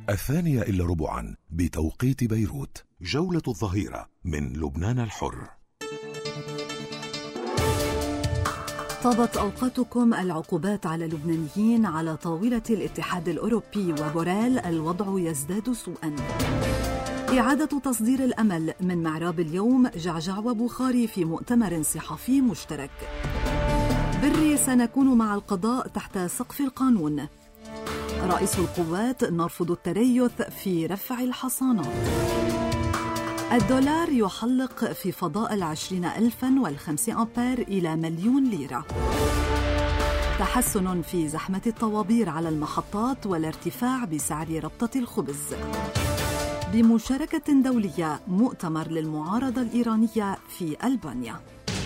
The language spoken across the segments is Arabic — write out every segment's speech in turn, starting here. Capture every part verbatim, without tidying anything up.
الثانية إلا ربعا بتوقيت بيروت. جولة الظهيرة من لبنان الحر. طابت أوقاتكم العقوبات على اللبنانيين على طاولة الاتحاد الأوروبي، وبوريل الوضع يزداد سوءا. إعادة تصدير الأمل من معراب اليوم، جعجع وبخاري في مؤتمر صحفي مشترك. بري سنكون مع القضاء تحت سقف القانون. رئيس القوات نرفض التريث في رفع الحصانات. الدولار يحلق في فضاء العشرين ألفا والخمس أمبير إلى مليون ليرة. تحسن في زحمة الطوابير على المحطات والارتفاع بسعر ربطة الخبز. بمشاركة دولية، مؤتمر للمعارضة الإيرانية في ألبانيا.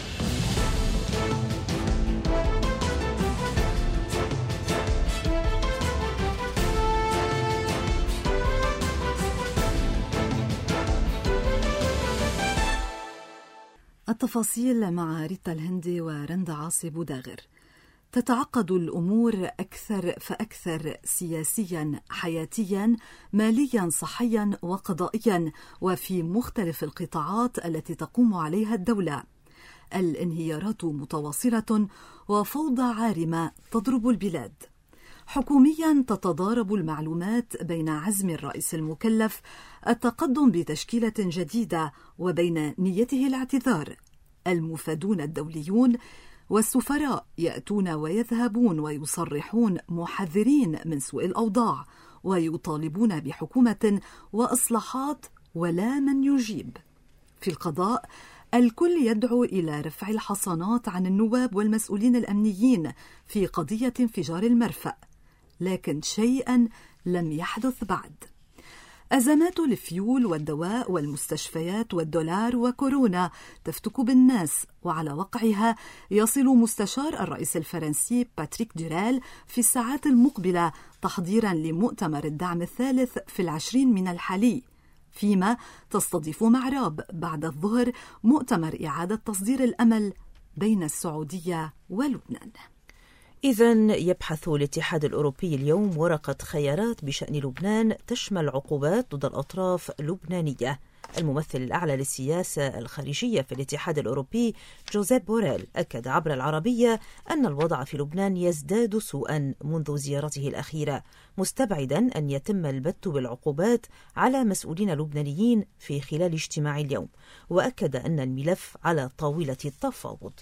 التفاصيل مع ريتا الهندي ورندا عاصي بوداغر. تتعقد الأمور أكثر فأكثر سياسياً، حياتياً، مالياً، صحياً وقضائياً، وفي مختلف القطاعات التي تقوم عليها الدولة. الانهيارات متواصلة وفوضى عارمة تضرب البلاد. حكومياً تتضارب المعلومات بين عزم الرئيس المكلف التقدم بتشكيلة جديدة وبين نيته الاعتذار. المفادون الدوليون والسفراء يأتون ويذهبون ويصرحون محذرين من سوء الأوضاع، ويطالبون بحكومة وإصلاحات، ولا من يجيب. في القضاء الكل يدعو إلى رفع الحصانات عن النواب والمسؤولين الأمنيين في قضية انفجار المرفأ، لكن شيئا لم يحدث بعد. أزمات الفيول والدواء والمستشفيات والدولار وكورونا تفتك بالناس، وعلى وقعها يصل مستشار الرئيس الفرنسي باتريك دوريل في الساعات المقبلة تحضيرا لمؤتمر الدعم الثالث في العشرين من الحالي، فيما تستضيف معراب بعد الظهر مؤتمر إعادة تصدير الأمل بين السعودية ولبنان. إذن يبحث الاتحاد الأوروبي اليوم ورقة خيارات بشأن لبنان تشمل عقوبات ضد الأطراف اللبنانية. الممثل الأعلى للسياسة الخارجية في الاتحاد الأوروبي جوزيب بوريل أكد عبر العربية أن الوضع في لبنان يزداد سوءا منذ زيارته الأخيرة، مستبعدا أن يتم البت بالعقوبات على مسؤولين لبنانيين في خلال اجتماع اليوم، وأكد أن الملف على طاولة التفاوض.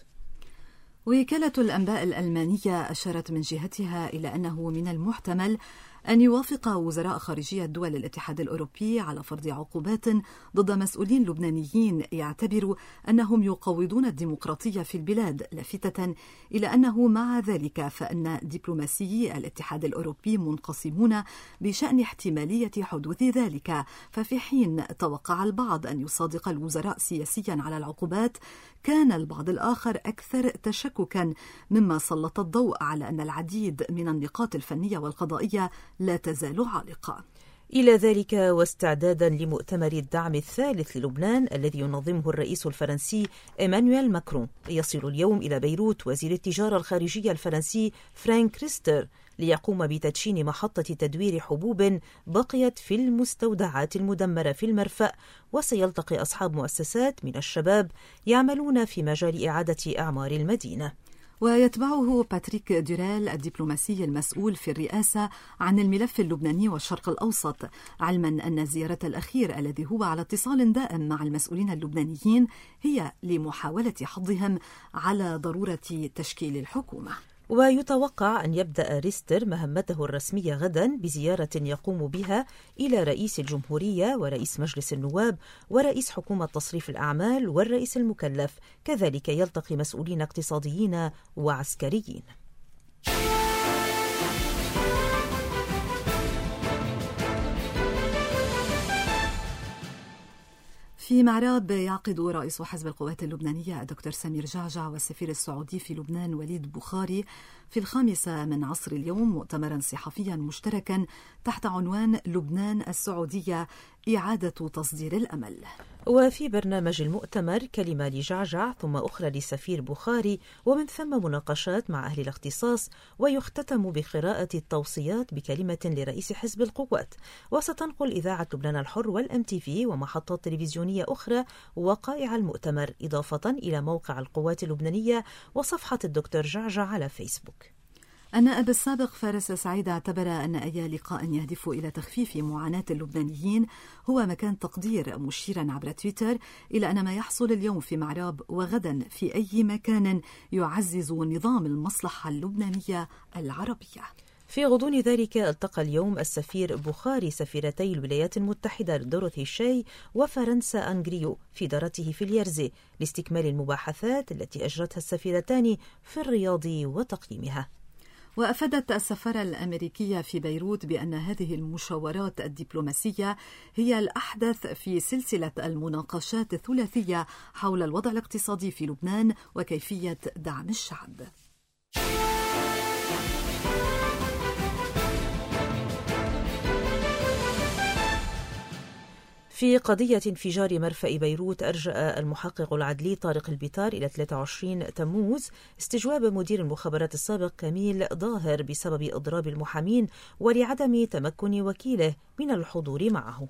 وكالة الأنباء الألمانية أشارت من جهتها إلى أنه من المحتمل أن يوافق وزراء خارجية دول الاتحاد الأوروبي على فرض عقوبات ضد مسؤولين لبنانيين يعتبروا أنهم يقوضون الديمقراطية في البلاد، لافتة إلى أنه مع ذلك فإن دبلوماسيي الاتحاد الأوروبي منقسمون بشأن احتمالية حدوث ذلك. ففي حين توقع البعض أن يصادق الوزراء سياسيا على العقوبات، كان البعض الآخر أكثر تشككا، مما سلط الضوء على أن العديد من النقاط الفنية والقضائية لا تزال عالقة. إلى ذلك، واستعدادا لمؤتمر الدعم الثالث للبنان الذي ينظمه الرئيس الفرنسي إيمانويل ماكرون، يصل اليوم إلى بيروت وزير التجارة الخارجية الفرنسي فرانك ريستر ليقوم بتدشين محطة تدوير حبوب بقيت في المستودعات المدمرة في المرفأ، وسيلتقي أصحاب مؤسسات من الشباب يعملون في مجال إعادة إعمار المدينة. ويتبعه باتريك دوريل الدبلوماسي المسؤول في الرئاسة عن الملف اللبناني والشرق الأوسط، علما أن الزيارة الأخير الذي هو على اتصال دائم مع المسؤولين اللبنانيين هي لمحاولة حضهم على ضرورة تشكيل الحكومة. ويتوقع أن يبدأ ريستر مهمته الرسمية غدا بزيارة يقوم بها إلى رئيس الجمهورية ورئيس مجلس النواب ورئيس حكومة تصريف الأعمال والرئيس المكلف، كذلك يلتقي مسؤولين اقتصاديين وعسكريين. في معراب يعقد رئيس حزب القوات اللبنانية الدكتور سمير جعجع والسفير السعودي في لبنان وليد بخاري في الخامسة من عصر اليوم مؤتمرا صحفيا مشتركا تحت عنوان لبنان السعودية إعادة تصدير الأمل. وفي برنامج المؤتمر كلمة لجعجع ثم أخرى لسفير بخاري، ومن ثم مناقشات مع أهل الاختصاص، ويختتم بقراءة التوصيات بكلمة لرئيس حزب القوات. وستنقل إذاعة لبنان الحر والأم تي في ومحطات تلفزيونية أخرى وقائع المؤتمر، إضافة إلى موقع القوات اللبنانية وصفحة الدكتور جعجع على فيسبوك. النائب السابق فارس سعيد اعتبر أن أي لقاء يهدف إلى تخفيف معاناة اللبنانيين هو مكان تقدير، مشيرا عبر تويتر إلى أن ما يحصل اليوم في معراب وغدا في أي مكان يعزز نظام المصلحة اللبنانية العربية. في غضون ذلك التقى اليوم السفير بخاري سفيرتي الولايات المتحدة دوروثي شاي وفرنسا أنغريو في دارته في اليرزي لاستكمال المباحثات التي أجرتها السفيرتان في الرياض وتقييمها. وأفادت السفارة الأمريكية في بيروت بأن هذه المشاورات الدبلوماسية هي الأحدث في سلسلة المناقشات الثلاثية حول الوضع الاقتصادي في لبنان وكيفية دعم الشعب. في قضية انفجار مرفأ بيروت، أرجأ المحقق العدلي طارق البيطار إلى ثلاثة وعشرين تموز استجواب مدير المخابرات السابق كميل ظاهر بسبب إضراب المحامين ولعدم تمكن وكيله من الحضور معه.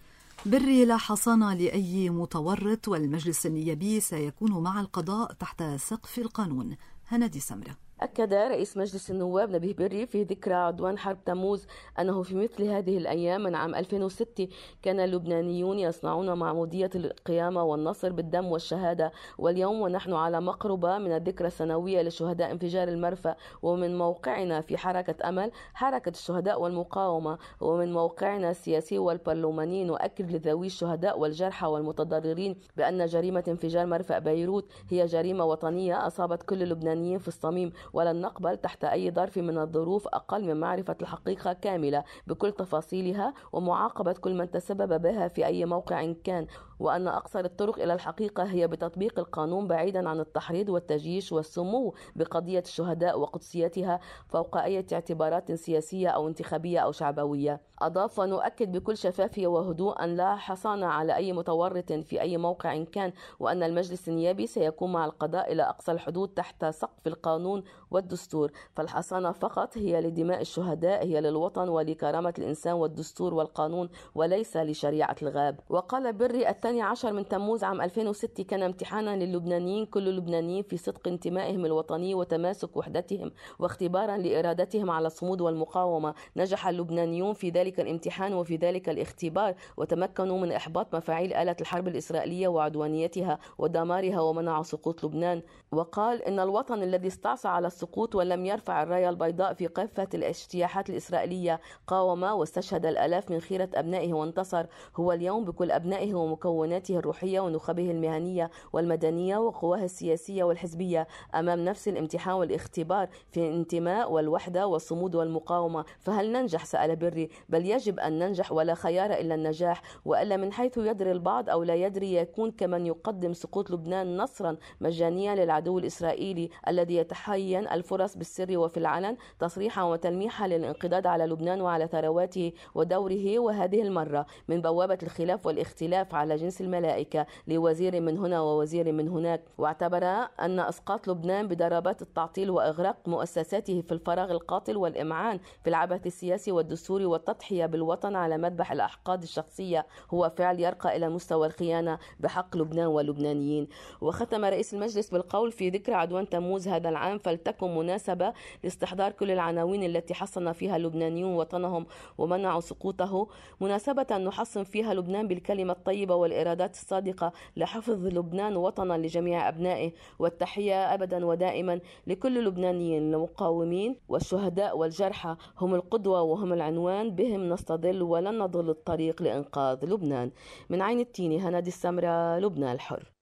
بري لا حصانة لأي متورط، والمجلس النيابي سيكون مع القضاء تحت سقف القانون. هندي سمرة. أكد رئيس مجلس النواب نبيه بري في ذكرى عدوان حرب تموز أنه في مثل هذه الأيام من عام ألفين وستة كان اللبنانيون يصنعون معمودية القيامة والنصر بالدم والشهادة، واليوم ونحن على مقربة من الذكرى السنوية لشهداء انفجار المرفأ، ومن موقعنا في حركة أمل حركة الشهداء والمقاومة، ومن موقعنا السياسي والبرلماني نؤكد لذوي الشهداء والجرحى والمتضررين بأن جريمة انفجار مرفأ بيروت هي جريمة وطنية أصابت كل اللبنانيين في الصميم، ولن نقبل تحت أي ظرف من الظروف أقل من معرفة الحقيقة كاملة بكل تفاصيلها ومعاقبة كل من تسبب بها في أي موقع كان، وأن أقصر الطرق إلى الحقيقة هي بتطبيق القانون بعيدا عن التحريض والتجيش والسمو بقضية الشهداء وقدسيتها فوق أي اعتبارات سياسية أو انتخابية أو شعبوية. أضاف: نؤكد بكل شفافية وهدوء أن لا حصانة على أي متورط في أي موقع كان، وأن المجلس النيابي سيكون مع القضاء إلى أقصى الحدود تحت سقف القانون والدستور، فالحصانة فقط هي لدماء الشهداء، هي للوطن ولكرامة الإنسان والدستور والقانون وليس لشريعة الغاب. وقال بري: الثاني عشر من تموز عام ألفين وستة كان امتحانا للبنانيين كل اللبنانيين في صدق انتمائهم الوطني وتماسك وحدتهم واختبارا لإرادتهم على الصمود والمقاومة. نجح اللبنانيون في ذلك الامتحان وفي ذلك الاختبار، وتمكنوا من إحباط مفاعيل آلة الحرب الإسرائيلية وعدوانيتها ودمارها ومنعوا سقوط لبنان. وقال: إن الوطن الذي استعصى على السقوط ولم يرفع الراية البيضاء في قافة الاجتياحات الإسرائيلية قاوم واستشهد الآلاف من خيرة أبنائه وانتصر، هو اليوم بكل أبنائه ومكوناته الروحية ونخبه المهنية والمدنية وقواه السياسية والحزبية أمام نفس الامتحان والاختبار في الانتماء والوحدة والصمود والمقاومة. فهل ننجح؟ سأل بري. بل يجب أن ننجح ولا خيار إلا النجاح، وألا من حيث يدري البعض أو لا يدري يكون كمن يقدم سقوط لبنان نصرا مجانيا للعدو الإسرائيلي الذي يتحين الفرص بالسر وفي العلن تصريحا وتلميحا للانقضاض على لبنان وعلى ثرواته ودوره، وهذه المرة من بوابة الخلاف والاختلاف على جنس الملائكة لوزير من هنا ووزير من هناك. واعتبر أن إسقاط لبنان بضربات التعطيل وإغراق مؤسساته في الفراغ القاتل والإمعان في العبث السياسي والدستوري والتضحية بالوطن على مذبح الأحقاد الشخصية هو فعل يرقى إلى مستوى الخيانة بحق لبنان واللبنانيين. وختم رئيس المجلس بالقول في ذكرى عدوان تموز هذا العام: فلتكن مناسبة لاستحضار كل العناوين التي حصن فيها اللبنانيون وطنهم ومنعوا سقوطه، مناسبة نحصن فيها لبنان بالكلمة الطيبة والإرادات الصادقة لحفظ لبنان وطنا لجميع أبنائه. والتحية أبدا ودائما لكل اللبنانيين المقاومين والشهداء والجرحى، هم القدوة وهم العنوان، بهم نستظل ولن نضل الطريق لإنقاذ لبنان. من عين التيني، هندي السمرة، لبنان الحر.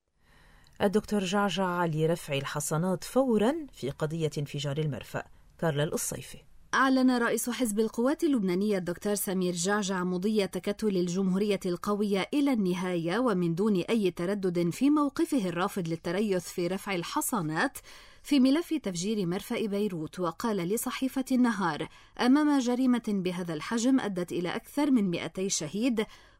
الدكتور جعجع لرفع الحصانات فورا في قضية انفجار المرفأ. كارلا القصيفي. أعلن رئيس حزب القوات اللبنانية الدكتور سمير جعجع مضي تكتل الجمهورية القوية إلى النهاية ومن دون أي تردد في موقفه الرافض للتريث في رفع الحصانات في ملف تفجير مرفأ بيروت. وقال لصحيفة النهار: أمام جريمة بهذا الحجم أدت إلى أكثر من مئتي شهيد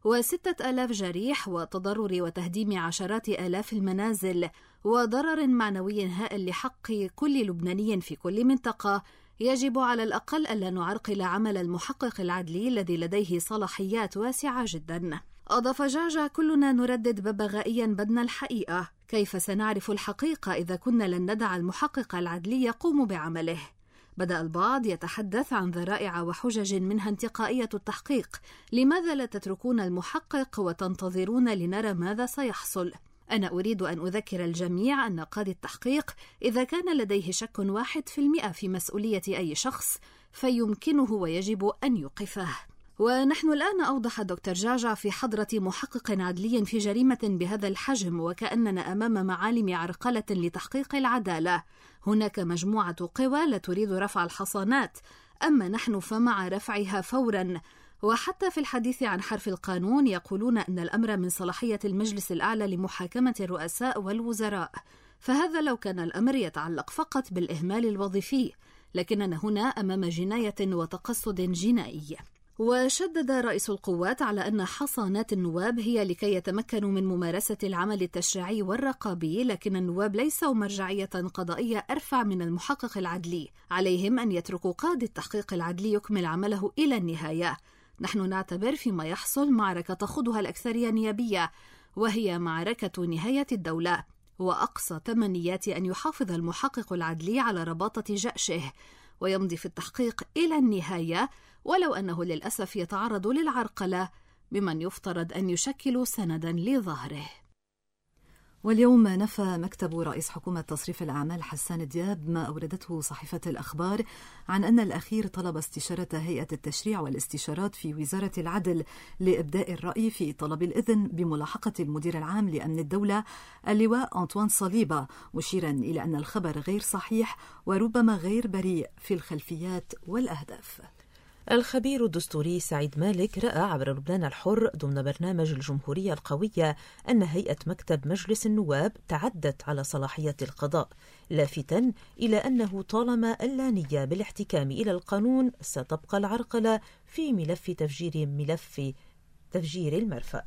وستة آلاف جريح وتضرر وتهديم عشرات آلاف المنازل وضرر معنوي هائل لحق كل لبناني في كل منطقة، يجب على الأقل ألا نعرقل عمل المحقق العدلي الذي لديه صلاحيات واسعة جدا. أضاف جعجع: كلنا نردد ببغائيا بدنا الحقيقة، كيف سنعرف الحقيقة إذا كنا لن ندع المحقق العدلي يقوم بعمله؟ بدأ البعض يتحدث عن ذرائع وحجج منها انتقائية التحقيق، لماذا لا تتركون المحقق وتنتظرون لنرى ماذا سيحصل؟ أنا أريد أن أذكر الجميع أن قاضي التحقيق إذا كان لديه شك واحد في المئة في مسؤولية أي شخص فيمكنه ويجب أن يوقفه. ونحن الآن، أوضح دكتور جعجع، في حضرة محقق عدلي في جريمة بهذا الحجم، وكأننا أمام معالم عرقلة لتحقيق العدالة. هناك مجموعة قوى لا تريد رفع الحصانات، أما نحن فمع رفعها فورا. وحتى في الحديث عن حرف القانون يقولون أن الأمر من صلاحية المجلس الأعلى لمحاكمة الرؤساء والوزراء، فهذا لو كان الأمر يتعلق فقط بالإهمال الوظيفي، لكننا هنا أمام جناية وتقصد جنائي. وشدد رئيس القوات على أن حصانات النواب هي لكي يتمكنوا من ممارسة العمل التشريعي والرقابي، لكن النواب ليسوا مرجعية قضائية أرفع من المحقق العدلي، عليهم أن يتركوا قاضي التحقيق العدلي يكمل عمله إلى النهاية. نحن نعتبر فيما يحصل معركة تخوضها الأكثرية النيابية، وهي معركة نهاية الدولة، وأقصى تمنيات أن يحافظ المحقق العدلي على رباطة جأشه ويمضي في التحقيق إلى النهاية، ولو أنه للأسف يتعرض للعرقلة بمن يفترض أن يشكل سندا لظهره. واليوم نفى مكتب رئيس حكومة تصريف الأعمال حسان دياب ما أوردته صحيفة الأخبار عن أن الأخير طلب استشارة هيئة التشريع والاستشارات في وزارة العدل لإبداء الرأي في طلب الإذن بملاحقة المدير العام لأمن الدولة اللواء أنطوان صليبة، مشيرا إلى أن الخبر غير صحيح وربما غير بريء في الخلفيات والأهداف. الخبير الدستوري سعيد مالك رأى عبر لبنان الحر ضمن برنامج الجمهورية القوية أن هيئة مكتب مجلس النواب تعدت على صلاحية القضاء، لافتا إلى أنه طالما اللانية بالاحتكام إلى القانون ستبقى العرقلة في ملف تفجير ملف تفجير المرفأ.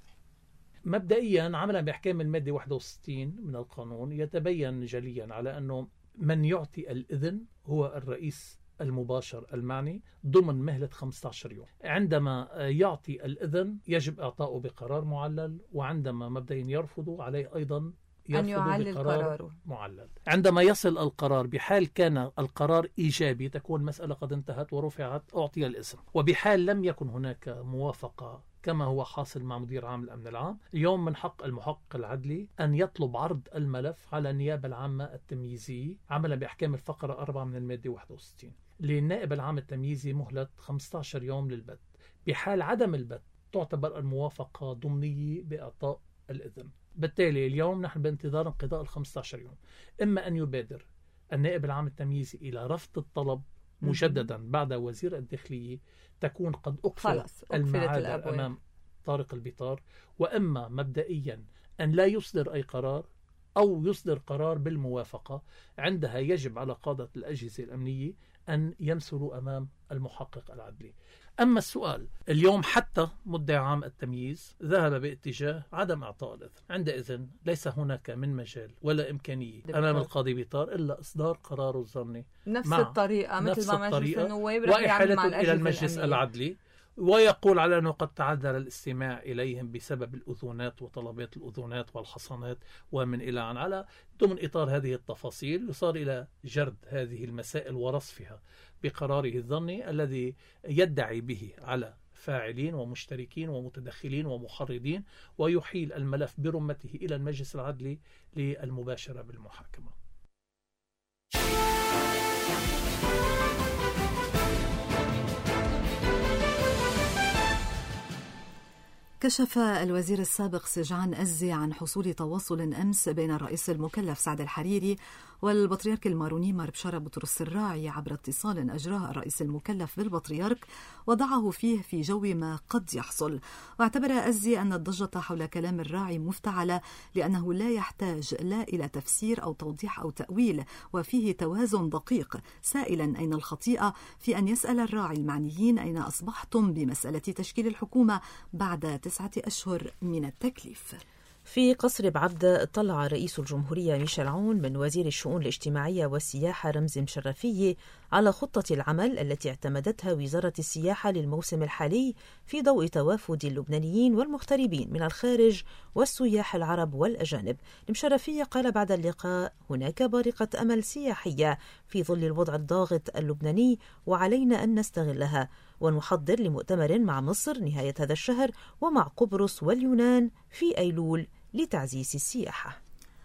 مبدئيا عملا بإحكام المادة واحد وستين من القانون يتبين جليا على أنه من يعطي الإذن هو الرئيس المباشر المعني ضمن مهلة خمسة عشر يوم. عندما يعطي الإذن يجب إعطاؤه بقرار معلل، وعندما مبدئيا يرفضه عليه أيضا أن يعلل قراره معلل. عندما يصل القرار، بحال كان القرار إيجابي تكون المسألة قد انتهت ورفعت، أعطي الإذن. وبحال لم يكن هناك موافقة كما هو حاصل مع مدير عام الأمن العام، اليوم من حق المحقق العدلي أن يطلب عرض الملف على النيابة العامة التمييزية عملا بأحكام الفقرة أربعة من المادة واحد وستين. للنائب العام التمييزي مهلة خمسة عشر يوم للبت. بحال عدم البت تعتبر الموافقة ضمنية بإعطاء الإذن. بالتالي اليوم نحن بانتظار انقضاء ال خمسة عشر يوم، إما أن يبادر النائب العام التمييزي إلى رفض الطلب مجددا بعد وزير الداخلية تكون قد أقفلت المعادر أمام طارق البطار، وإما مبدئيا أن لا يصدر أي قرار أو يصدر قرار بالموافقة. عندها يجب على قادة الأجهزة الأمنية أن يمثلوا أمام المحقق العدلي. أما السؤال اليوم، حتى مدعي عام التمييز ذهب باتجاه عدم إعطاء الإذن، عندئذ ليس هناك من مجال ولا إمكانية أمام القاضي بطار إلا إصدار قراره الظني نفس الطريقة مثل ما مجلس النواب وإحالته إلى المجلس العدلي، ويقول على أنه قد تعذر الاستماع إليهم بسبب الأذونات وطلبات الأذونات والحصانات ومن إلى عن. على ضمن إطار هذه التفاصيل يصار إلى جرد هذه المسائل ورصفها بقراره الظني الذي يدعي به على فاعلين ومشتركين ومتدخلين ومحرضين، ويحيل الملف برمته إلى المجلس العدلي للمباشرة بالمحاكمة. كشف الوزير السابق سجان أزي عن حصول تواصل أمس بين الرئيس المكلف سعد الحريري والبطريرك الماروني مار بشارة بطرس الراعي عبر اتصال أجراه الرئيس المكلف بالبطريرك وضعه فيه في جو ما قد يحصل. واعتبر أزي أن الضجة حول كلام الراعي مفتعلة لأنه لا يحتاج لا إلى تفسير أو توضيح أو تأويل، وفيه توازن دقيق، سائلا أين الخطيئة في أن يسأل الراعي المعنيين أين أصبحتم بمسألة تشكيل الحكومة بعد تسعة أشهر من التكليف. في قصر بعبدة طلع رئيس الجمهورية ميشيل عون من وزير الشؤون الاجتماعية والسياحة رمزي مشرفي على خطة العمل التي اعتمدتها وزارة السياحة للموسم الحالي في ضوء توافد اللبنانيين والمغتربين من الخارج والسياح العرب والأجانب. المشرفي قال بعد اللقاء: هناك بارقة أمل سياحية في ظل الوضع الضاغط اللبناني وعلينا أن نستغلها، ونحضر لمؤتمر مع مصر نهاية هذا الشهر ومع قبرص واليونان في أيلول لتعزيز السياحة.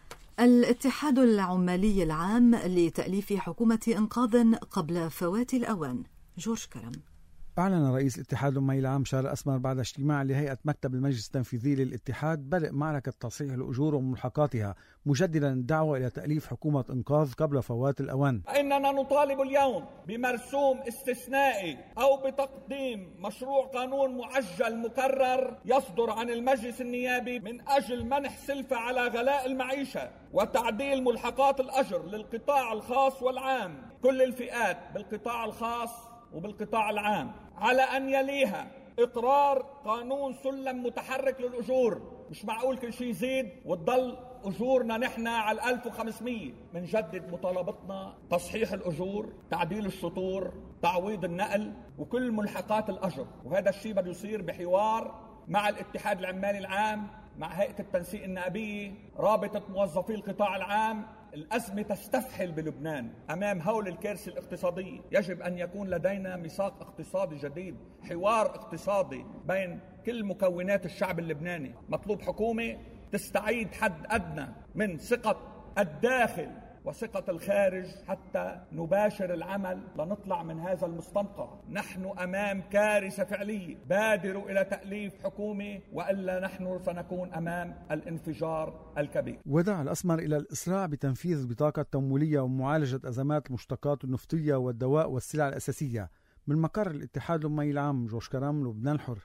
الاتحاد العمالي العام لتأليف حكومة إنقاذ قبل فوات الأوان. جورج كرم. أعلن رئيس الاتحاد العمالي العام شهر أسمر بعد اجتماع لهيئة مكتب المجلس التنفيذي للاتحاد بدء معركة تصحيح الأجور وملحقاتها، مجددا الدعوة إلى تأليف حكومة إنقاذ قبل فوات الأوان. إننا نطالب اليوم بمرسوم استثنائي أو بتقديم مشروع قانون معجل مكرر يصدر عن المجلس النيابي من أجل منح سلفة على غلاء المعيشة وتعديل ملحقات الأجر للقطاع الخاص والعام، كل الفئات بالقطاع الخاص وبالقطاع العام، على أن يليها إقرار قانون سلم متحرك للأجور. مش معقول كل شيء يزيد وتضل أجورنا نحن على ألف وخمسمية. منجدد مطالبتنا تصحيح الأجور، تعديل السطور، تعويض النقل وكل ملحقات الأجر، وهذا الشيء بده يصير بحوار مع الاتحاد العمالي العام، مع هيئة التنسيق النائبية، رابطة موظفي القطاع العام. الأزمة تستفحل بلبنان أمام هول الكارثة الاقتصادية. يجب أن يكون لدينا ميثاق اقتصادي جديد، حوار اقتصادي بين كل مكونات الشعب اللبناني. مطلوب حكومة تستعيد حد أدنى من ثقة الداخل وثقة الخارج حتى نباشر العمل لنطلع من هذا المستنقع. نحن أمام كارثة فعلية، بادروا إلى تأليف حكومة وإلا نحن سنكون أمام الانفجار الكبير. ودعا الأسمر إلى الإسراع بتنفيذ البطاقة التمويلية ومعالجة أزمات المشتقات النفطية والدواء والسلع الأساسية. من مقر الاتحاد العمالي العام، جورج كرم، لبنان الحر.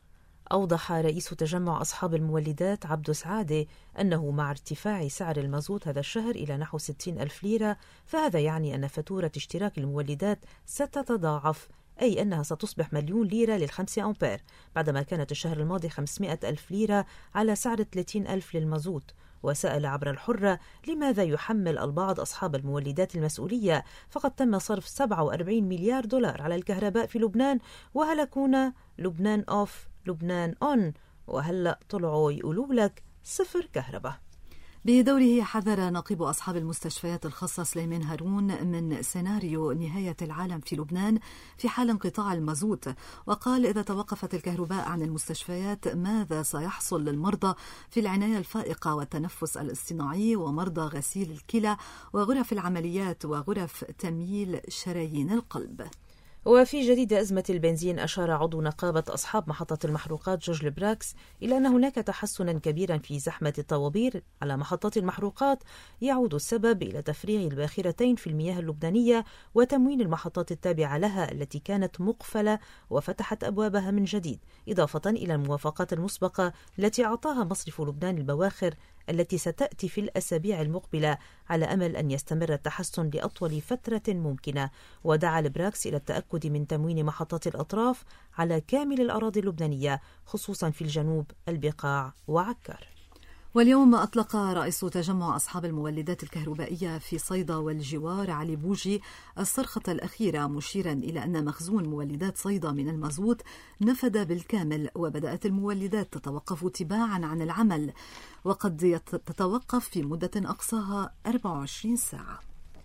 أوضح رئيس تجمع أصحاب المولدات عبدو سعادة أنه مع ارتفاع سعر المازوت هذا الشهر إلى نحو ستين ألف ليرة، فهذا يعني أن فاتورة اشتراك المولدات ستتضاعف، أي أنها ستصبح مليون ليرة للخمسة أمبير، بعدما كانت الشهر الماضي خمسمائة ألف ليرة على سعر ثلاثين ألف للمازوت. وسأل عبر الحرة لماذا يحمل البعض أصحاب المولدات المسؤولية، فقد تم صرف سبعة وأربعين مليار دولار على الكهرباء في لبنان، وهل كنا لبنان أوف لبنان أون، وهلأ طلعوا يقولوا لك صفر كهرباء. بدوره حذر نقيب أصحاب المستشفيات الخاصة سليمان هارون من سيناريو نهاية العالم في لبنان في حال انقطاع المازوت، وقال إذا توقفت الكهرباء عن المستشفيات ماذا سيحصل للمرضى في العناية الفائقة والتنفس الاصطناعي ومرضى غسيل الكلى وغرف العمليات وغرف تمييل شرايين القلب. وفي جديد أزمة البنزين، أشار عضو نقابة أصحاب محطة المحروقات جورج البراكس إلى أن هناك تحسنا كبيرا في زحمة الطوابير على محطات المحروقات، يعود السبب إلى تفريغ الباخرتين في المياه اللبنانية وتموين المحطات التابعة لها التي كانت مقفلة وفتحت أبوابها من جديد، إضافة إلى الموافقات المسبقة التي أعطاها مصرف لبنان البواخر التي ستأتي في الأسابيع المقبلة، على أمل أن يستمر التحسن لأطول فترة ممكنة. ودعا البراكس إلى التأكد من تموين محطات الأطراف على كامل الأراضي اللبنانية، خصوصا في الجنوب، البقاع وعكار. واليوم أطلق رئيس تجمع أصحاب المولدات الكهربائية في صيدا والجوار علي بوجي الصرخة الأخيرة، مشيرا إلى أن مخزون مولدات صيدا من المازوت نفد بالكامل، وبدأت المولدات تتوقف تباعا عن العمل، وقد تتوقف في مدة أقصاها أربع وعشرين ساعة.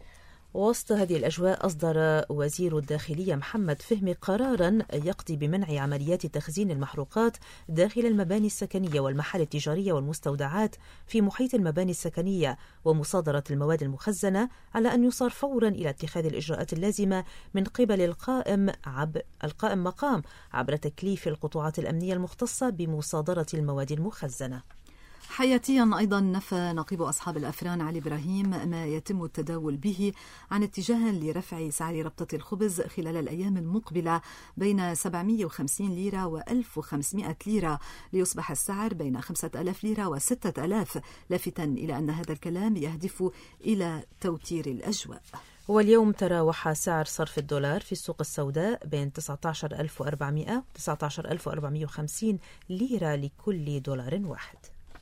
وسط هذه الأجواء أصدر وزير الداخلية محمد فهمي قراراً يقضي بمنع عمليات تخزين المحروقات داخل المباني السكنية والمحال التجارية والمستودعات في محيط المباني السكنية ومصادرة المواد المخزنة، على أن يصار فوراً إلى اتخاذ الإجراءات اللازمة من قبل القائم عب القائم مقام عبر تكليف القطاعات الأمنية المختصة بمصادرة المواد المخزنة. حياتيا أيضا نفى نقيب أصحاب الأفران علي إبراهيم ما يتم التداول به عن اتجاه لرفع سعر ربطة الخبز خلال الأيام المقبلة بين سبعمئة وخمسين ليرة وألف وخمسمئة ليرة، ليصبح السعر بين خمسة آلاف ليرة وستة آلاف، لافتا إلى أن هذا الكلام يهدف إلى توتير الأجواء. واليوم تراوح سعر صرف الدولار في السوق السوداء بين تسعة عشر ألف وأربعمئة و تسعة عشر ألف وأربعمئة وخمسين ليرة لكل دولار واحد.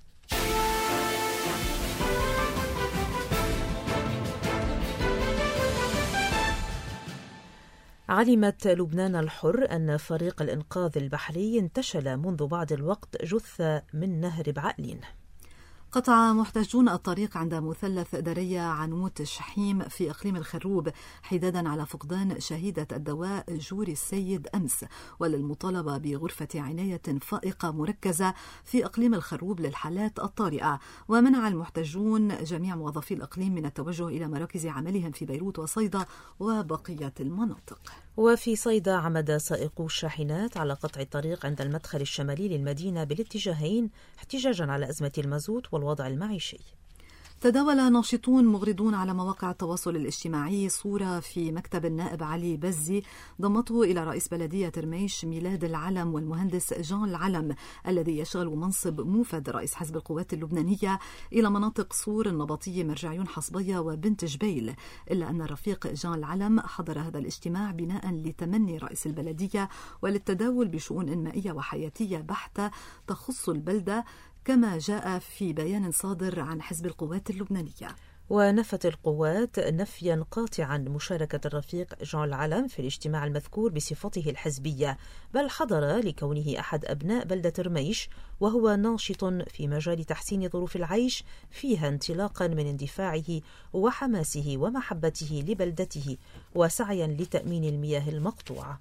علمت لبنان الحر أن فريق الإنقاذ البحري انتشل منذ بعض الوقت جثة من نهر بعقلين. قطع محتجون الطريق عند مثلث دريا عنوت شحيم في إقليم الخروب حدادا على فقدان شهيدة الدواء جوري السيد أمس، وللمطالبة بغرفة عناية فائقة مركزة في إقليم الخروب للحالات الطارئة. ومنع المحتجون جميع موظفي الإقليم من التوجه إلى مراكز عملهم في بيروت وصيدا وبقية المناطق. وفي صيدا عمد سائقو الشاحنات على قطع الطريق عند المدخل الشمالي للمدينة بالاتجاهين احتجاجا على أزمة المازوت والوضع المعيشي. تداول ناشطون مغرضون على مواقع التواصل الاجتماعي صورة في مكتب النائب علي بزي ضمته إلى رئيس بلدية رميش ميلاد العلم والمهندس جان العلم الذي يشغل منصب موفد رئيس حزب القوات اللبنانية إلى مناطق صور النبطية مرجعيون حصبية وبنت جبيل، إلا أن الرفيق جان العلم حضر هذا الاجتماع بناء لتمني رئيس البلدية وللتداول بشؤون إنمائية وحياتية بحتة تخص البلدة، كما جاء في بيان صادر عن حزب القوات اللبنانية. ونفت القوات نفيا قاطعا مشاركة الرفيق جان العلم في الاجتماع المذكور بصفته الحزبية، بل حضر لكونه أحد أبناء بلدة رميش وهو ناشط في مجال تحسين ظروف العيش فيها انطلاقا من اندفاعه وحماسه ومحبته لبلدته وسعيا لتأمين المياه المقطوعة.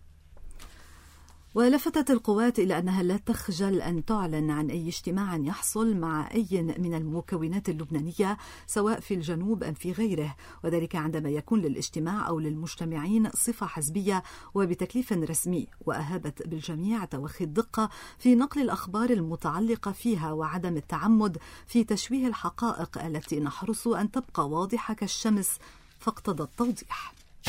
ولفتت القوات إلى أنها لا تخجل أن تعلن عن أي اجتماع يحصل مع أي من المكونات اللبنانية سواء في الجنوب أم في غيره، وذلك عندما يكون للاجتماع أو للمجتمعين صفة حزبية وبتكليف رسمي، وأهابت بالجميع توخي الدقة في نقل الأخبار المتعلقة فيها وعدم التعمد في تشويه الحقائق التي نحرص أن تبقى واضحة كالشمس، فاقتضى التوضيح.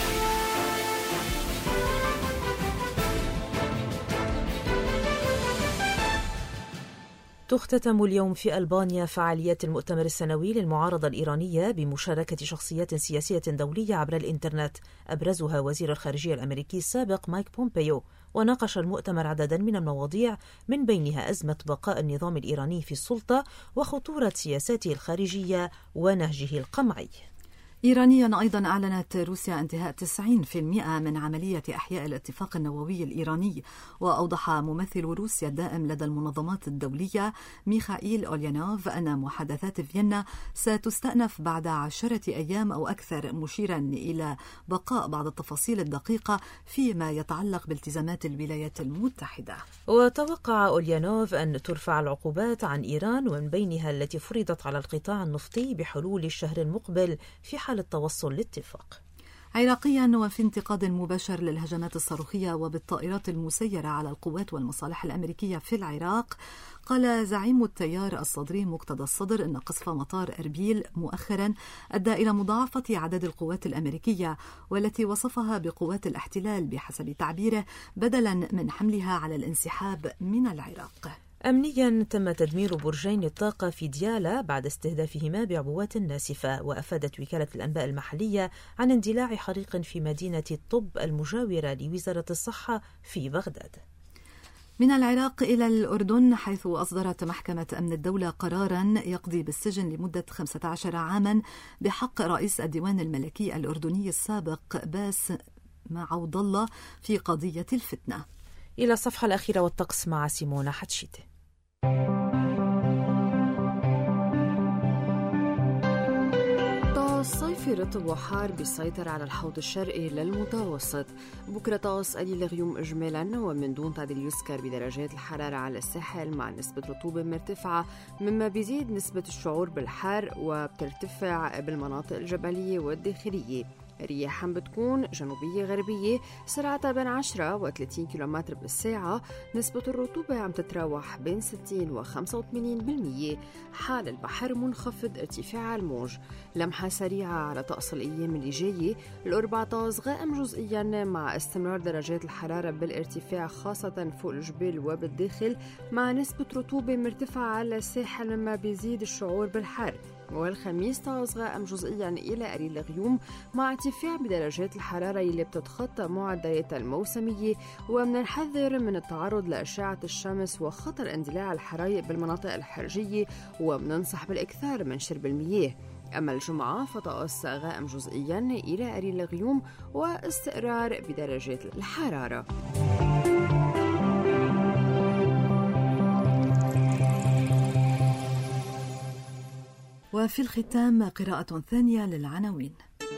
تختتم اليوم في ألبانيا فعاليات المؤتمر السنوي للمعارضة الإيرانية بمشاركة شخصيات سياسية دولية عبر الإنترنت، أبرزها وزير الخارجية الأمريكي السابق مايك بومبيو. وناقش المؤتمر عددا من المواضيع من بينها أزمة بقاء النظام الإيراني في السلطة وخطورة سياساته الخارجية ونهجه القمعي. إيرانيا أيضا أعلنت روسيا انتهاء تسعين بالمئة من عملية إحياء الاتفاق النووي الإيراني. وأوضح ممثل روسيا الدائم لدى المنظمات الدولية ميخائيل أوليانوف أن محادثات فيينا ستستأنف بعد عشرة أيام أو أكثر، مشيرا إلى بقاء بعض التفاصيل الدقيقة فيما يتعلق بالتزامات الولايات المتحدة. وتوقع أوليانوف أن ترفع العقوبات عن إيران ومن بينها التي فرضت على القطاع النفطي بحلول الشهر المقبل في حال التوصل لاتفاق. عراقيا، وفي انتقاد مباشر للهجمات الصاروخية وبالطائرات المسيرة على القوات والمصالح الأمريكية في العراق، قال زعيم التيار الصدري مقتدى الصدر أن قصف مطار أربيل مؤخرا أدى إلى مضاعفة عدد القوات الأمريكية، والتي وصفها بقوات الاحتلال بحسب تعبيره، بدلا من حملها على الانسحاب من العراق. أمنيا تم تدمير برجين للطاقة في ديالا بعد استهدافهما بعبوات ناسفة. وأفادت وكالة الأنباء المحلية عن اندلاع حريق في مدينة الطب المجاورة لوزارة الصحة في بغداد. من العراق إلى الأردن، حيث أصدرت محكمة أمن الدولة قراراً يقضي بالسجن لمدة خمسة عشر عاماً بحق رئيس الديوان الملكي الأردني السابق باس عوض الله في قضية الفتنة. إلى الصفحة الأخيرة والطقس مع سيمونا حتشيته. طقس صيف خريفي رطب وحار بيسيطر على الحوض الشرقي للمتوسط. بكرة طقس قليل الغيوم إجمالا ومن دون تعديل يذكر بدرجات الحرارة على الساحل مع نسبة رطوبة مرتفعة، مما بيزيد نسبة الشعور بالحر وبترتفع بالمناطق الجبلية والداخلية. رياحا بتكون جنوبية غربية سرعتها بين عشرة وثلاثين كيلومتر بالساعة. نسبة الرطوبة عم تتراوح بين ستين وخمسة وثمانين بالمية. حال البحر منخفض ارتفاع الموج. لمحة سريعة على طقس الأيام اللي جاية. الأربعطاز غائم جزئيا مع استمرار درجات الحرارة بالارتفاع خاصة فوق الجبال وبالداخل، مع نسبة رطوبة مرتفعة على الساحل مما بيزيد الشعور بالحر. والخميس طقس غائم جزئيا إلى قليل الغيوم مع ارتفاع بدرجات الحرارة اللي بتتخطى معدلات الموسمية، ومن الحذر من التعرض لأشعة الشمس وخطر اندلاع الحرائق بالمناطق الحرجية، وبننصح بالإكثار من شرب المياه. أما الجمعة فطقس غائم جزئيا إلى قليل الغيوم واستقرار بدرجات الحرارة. وفي الختام قراءة ثانية للعناوين.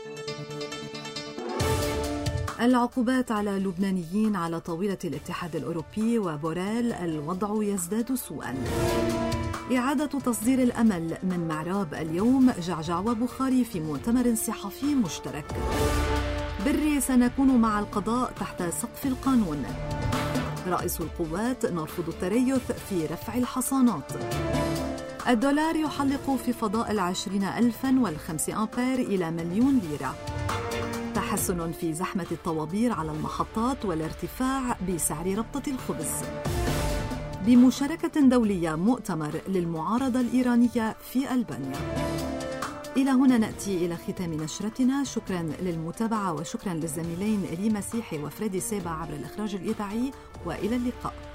العقوبات على اللبنانيين على طاولة الاتحاد الأوروبي وبوريل، الوضع يزداد سوءا. إعادة تصدير الأمل من معراب اليوم، جعجع وبخاري في مؤتمر صحفي مشترك. بري سنكون مع القضاء تحت سقف القانون. رئيس القوات نرفض التريث في رفع الحصانات. الدولار يحلق في فضاء العشرين ألفاً والخمس أمبير إلى مليون ليرة. تحسن في زحمة الطوابير على المحطات والارتفاع بسعر ربطة الخبز. بمشاركة دولية مؤتمر للمعارضة الإيرانية في ألبانيا. إلى هنا نأتي إلى ختام نشرتنا. شكرا للمتابعة وشكرا للزميلين ريما سيحي وفريدي سيبا عبر الإخراج الإذاعي، وإلى اللقاء.